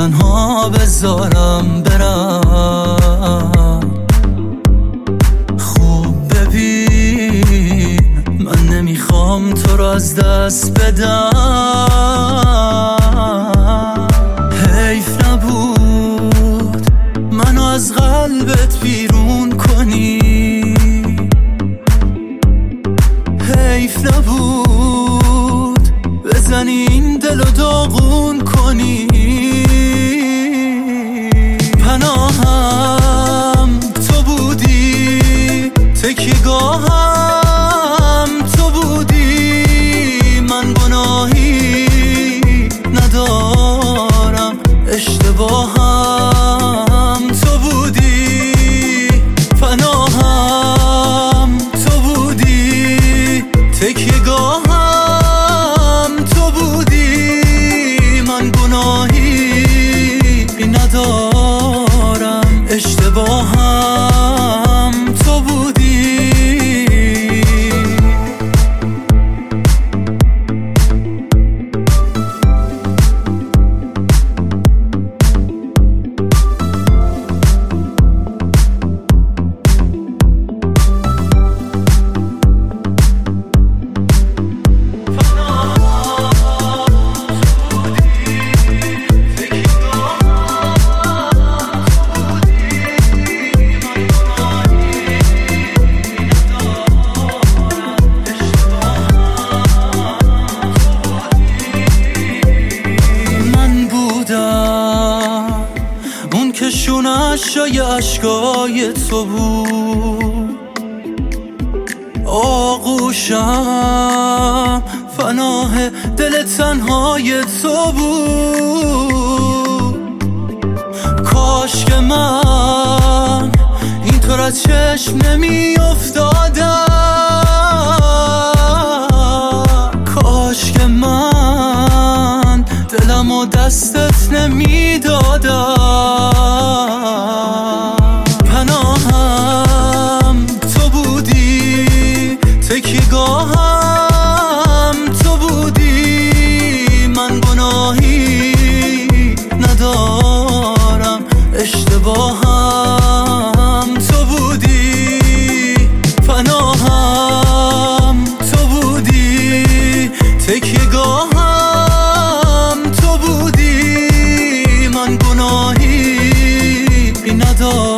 تنها بذارم برم. خوب ببین من نمیخوام تو رو از دست بدم. حیف نبود منو از قلبت بیرون کنی، حیف نبود بزنی این دل رو داغون کنی. پناهم تو بودی، تکیه‌گاهم تو بودی، من گناهی ندارم، اشتباهم تو بودی. پناهم تو بودی، تکیه‌گاهم تو بودی، من گناهی ندارم، اشتباهم تو بودی. که شونه‌شای اشکای تو بود، آغوشم فناه دل تنهای تو بود. کاش که من اینطور از چشم نمی افتادم، کاش که من دلم و دستت نمی دادم. پناهم تو بودی، تکیه‌گاهم تو بودی، من گناهی ندارم، اشتباهم تو بودی. پناهم تو بودی، تکیه‌گاهم تو بودی، من گناهی ندارم.